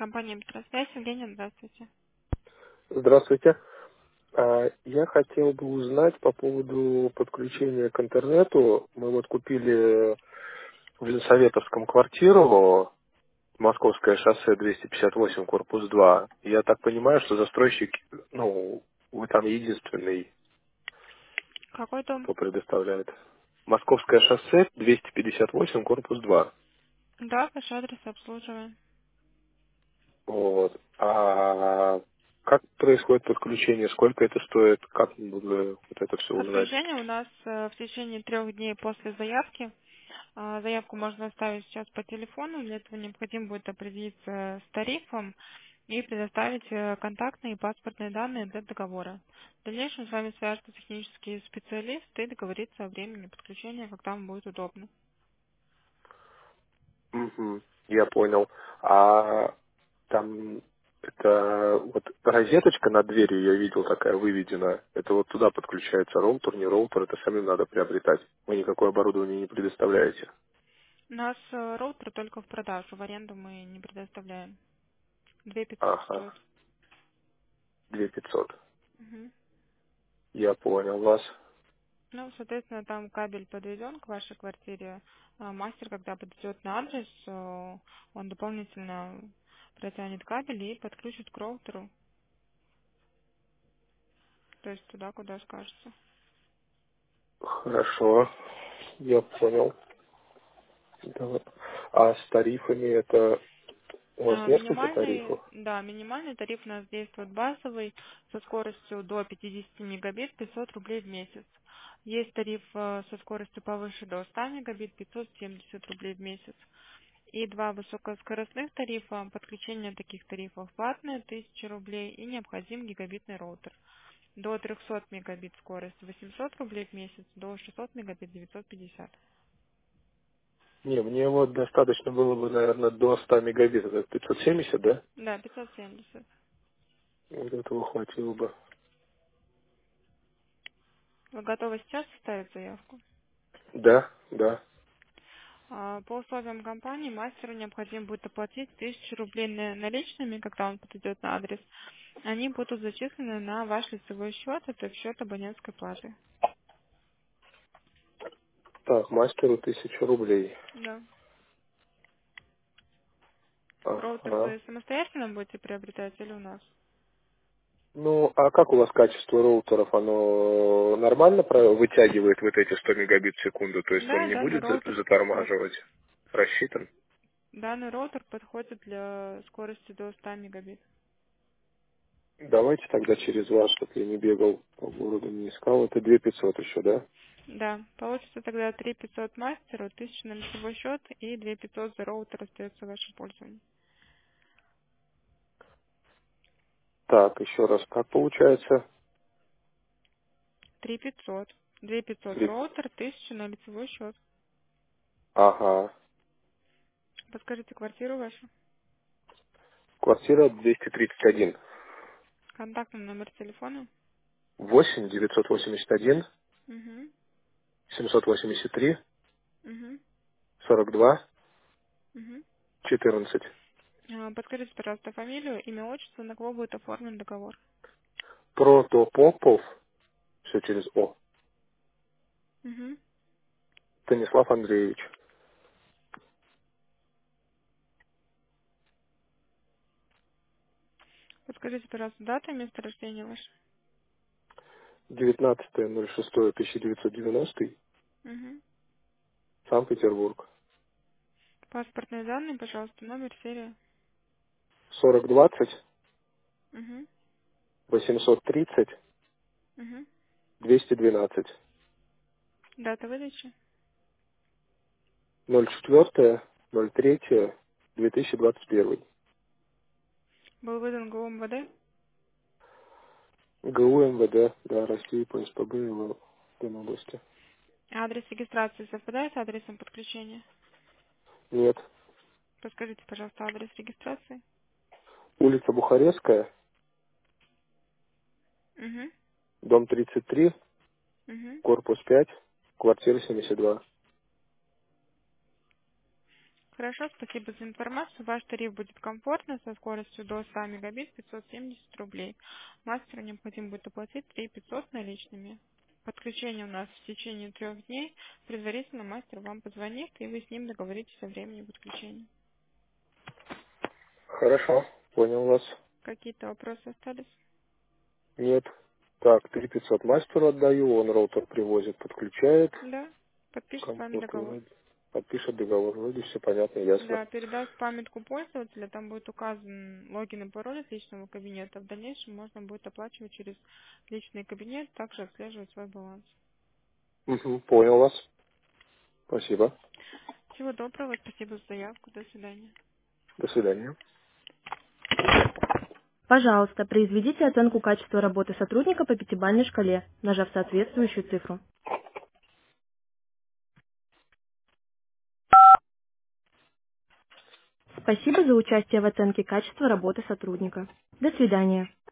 Компания «Быстросвязь». Евгения, здравствуйте. Здравствуйте. Я хотел бы узнать по поводу подключения к интернету. Мы вот купили в Ленсоветовском квартиру, Московское шоссе 258, корпус 2. Я так понимаю, что застройщик, вы там единственный, Какой дом? кто предоставляет. Московское шоссе 258, корпус 2. Да, ваш адрес обслуживаем. Вот. А как происходит подключение? Сколько это стоит? Как мы будем вот это все узнать? Подключение у нас в течение 3 дней после заявки. Заявку можно оставить сейчас по телефону. Для этого необходимо будет определиться с тарифом и предоставить контактные и паспортные данные для договора. В дальнейшем с вами свяжется технический специалист и договорится о времени подключения, когда вам будет удобно. Мгм. Я понял. А там это вот розеточка над дверью, я видел, такая выведена. Это вот туда подключается роутер, не роутер, это самим надо приобретать. Вы никакое оборудование не предоставляете. У нас роутер только в продажу, в аренду мы не предоставляем. 2500 Ага, стоит. 2500. Мгм. Я понял вас. Ну, соответственно, там кабель подведен к вашей квартире. Мастер, когда подойдет на адрес, он дополнительно протянет кабель и подключит к роутеру, то есть туда, куда скажется. Хорошо, я понял. Да. А с тарифами это... У вас несколько Минимальный, тарифов? да, минимальный тариф у нас действует базовый со скоростью до 50 мегабит, 500 рублей в месяц. Есть тариф со скоростью повыше до 100 мегабит, 570 рублей в месяц. И два высокоскоростных тарифа. Подключение таких тарифов платное 1000 рублей и необходим гигабитный роутер. До 300 мегабит скорость 800 рублей в месяц, до 600 мегабит 950. Не, мне вот достаточно было бы, наверное, до 100 мегабит. Это 570, да? Да, 570. Вот этого хватило бы. Вы готовы сейчас составить заявку? Да, да. По условиям компании мастеру необходимо будет оплатить 1000 рублей наличными, когда он подойдет на адрес. Они будут зачислены на ваш лицевой счет, это в счет абонентской платы. Так, мастеру 1000 рублей. Да. Роутер Ага. вы самостоятельно будете приобретать или у нас? Ну, а как у вас качество роутеров? Оно нормально вытягивает вот эти 100 мегабит в секунду? То есть он Да, не данный будет роутер подходит. затормаживать? Рассчитан? Данный роутер подходит для скорости до 100 мегабит. Давайте тогда через вас, чтобы я не бегал по городу, не искал. Это 2500 еще, да? Да, получится тогда 3500 мастеру, 1000 на лицевой счет и 2500 за роутер остается в вашем пользовании. Так, еще раз, как получается? 3500. 2500 Три- роутер, 1000 на лицевой счет. Ага. Подскажите квартиру вашу. Квартира 231. Контактный номер телефона. 8 981 Угу. 783 Угу. 42 Угу. 14. Подскажите, пожалуйста, фамилию, имя, отчество, на кого будет оформлен договор. Протопопов, все через О. Угу. Станислав Андреевич. Подскажите, пожалуйста, дата и место рождения ваше. 19.06.1990, Угу. Санкт-Петербург. Паспортные данные, пожалуйста, номер, серия. 4020 Угу. 830 Угу. 212. Дата выдачи. 04 03 2021. Был выдан ГУ МВД. ГУ МВД, да, России по СПБ и области. Адрес регистрации совпадает с адресом подключения? Нет. Подскажите, пожалуйста, адрес регистрации. Улица Бухарестская, Угу. дом 33, Угу. корпус 5, квартира 72. Хорошо, спасибо за информацию. Ваш тариф будет комфортный, со скоростью до 100 мегабит, 570 рублей. Мастеру необходимо будет оплатить 3 500 наличными. Подключение у нас в течение 3 дней. Предварительно мастер вам позвонит, и вы с ним договоритесь о времени подключения. Хорошо, понял вас. Какие-то вопросы остались? Нет. Так, 3500 мастеру отдаю, он роутер привозит, подключает, Да. Подпишет с вами компьютер договор. вроде, подпишет договор, вроде все понятно, ясно. Да, передаст памятку пользователя, там будет указан логин и пароль от личного кабинета. В дальнейшем можно будет оплачивать через личный кабинет, также отслеживать свой баланс. Угу, понял вас. Спасибо. Всего доброго, спасибо за заявку, до свидания. До свидания. Пожалуйста, произведите оценку качества работы сотрудника по пятибалльной шкале, нажав соответствующую цифру. Спасибо за участие в оценке качества работы сотрудника. До свидания.